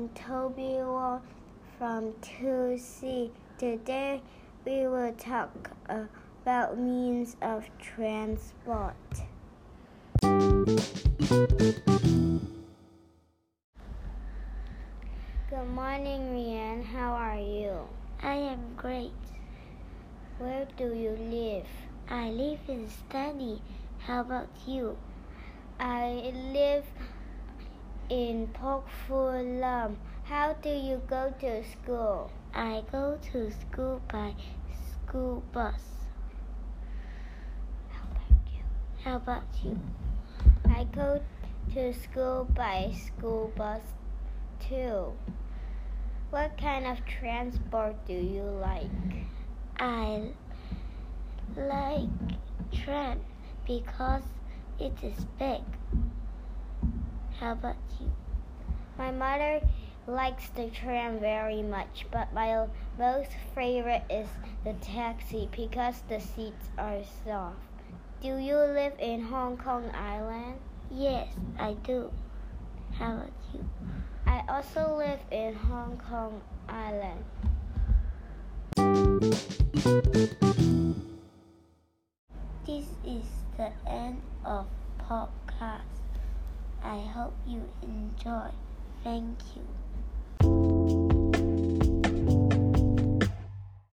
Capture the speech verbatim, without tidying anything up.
Toby Wall from two C. Today we will talk about means of transport. Good morning, Rianne. How are you? I am great. Where do you live? I live in Stanley. How about you? I live in Pok Fu Lam. How do you go to school? I go to school by school bus. How about you? How about you? I go to school by school bus too. What kind of transport do you like? I like tram because it is big. How about you? My mother likes the tram very much, but my most favorite is the taxi because the seats are soft. Do you live in Hong Kong Island? Yes, I do. How about you? I also live in Hong Kong Island. This is the end of podcast. I hope you enjoy. Thank you.